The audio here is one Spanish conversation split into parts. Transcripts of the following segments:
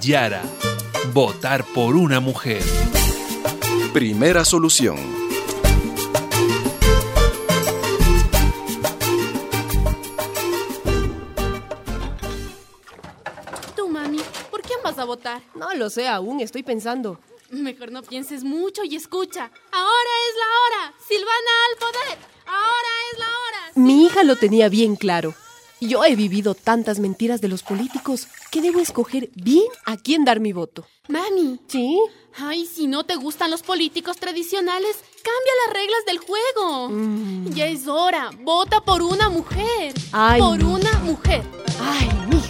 Yara. Votar por una mujer. Primera solución. Tú, mami, ¿por quién vas a votar? No lo sé aún, estoy pensando. Mejor no pienses mucho y escucha. Ahora es la hora. Silvana al poder. Ahora es la hora. Mi hija lo tenía bien claro. Yo he vivido tantas mentiras de los políticos que debo escoger bien a quién dar mi voto. Mami. ¿Sí? Ay, si no te gustan los políticos tradicionales, cambia las reglas del juego. Ya es hora. Vota por una mujer. Ay, por una mujer. Ay, mija.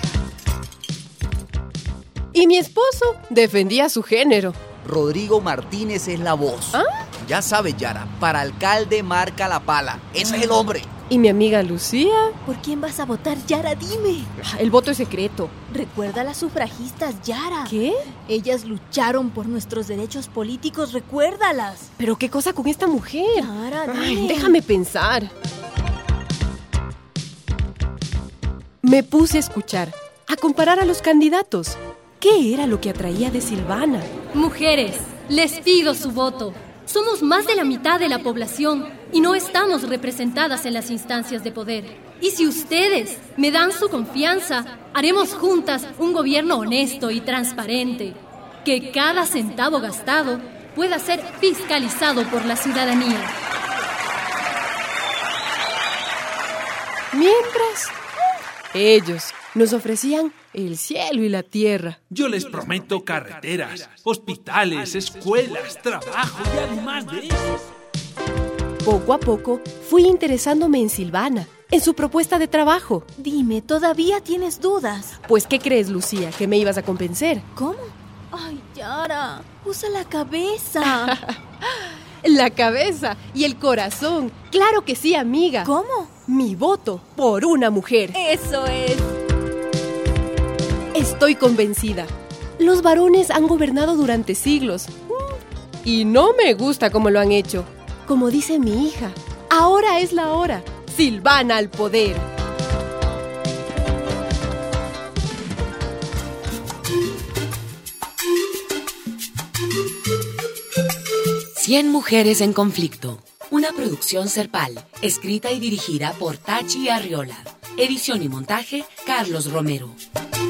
Y mi esposo defendía su género. Rodrigo Martínez es la voz. ¿Ah? Ya sabes, Yara, para alcalde marca la pala. Ese es el hombre. ¿Y mi amiga Lucía? ¿Por quién vas a votar, Yara? Dime. El voto es secreto. Recuerda a las sufragistas, Yara. ¿Qué? Ellas lucharon por nuestros derechos políticos, recuérdalas. ¿Pero qué cosa con esta mujer? Yara, dime. Ay, déjame pensar. Me puse a escuchar, a comparar a los candidatos. ¿Qué era lo que atraía de Silvana? Mujeres, les pido su voto. Somos más de la mitad de la población y no estamos representadas en las instancias de poder. Y si ustedes me dan su confianza, haremos juntas un gobierno honesto y transparente, que cada centavo gastado pueda ser fiscalizado por la ciudadanía. Mientras, ellos nos ofrecían el cielo y la tierra. Yo les prometo carreteras, hospitales, escuelas, trabajo y además de eso. Poco a poco fui interesándome en Silvana, en su propuesta de trabajo. Dime, ¿todavía tienes dudas? Pues, ¿qué crees, Lucía? ¿Que me ibas a convencer? ¿Cómo? Ay, Yara, usa la cabeza. La cabeza y el corazón. Claro que sí, amiga. ¿Cómo? Mi voto por una mujer. Eso es. Estoy convencida. Los varones han gobernado durante siglos. Y no me gusta cómo lo han hecho. Como dice mi hija, ahora es la hora. Silvana al poder. Cien mujeres en conflicto. Una producción Serpal, escrita y dirigida por Tachi Arriola. Edición y montaje, Carlos Romero.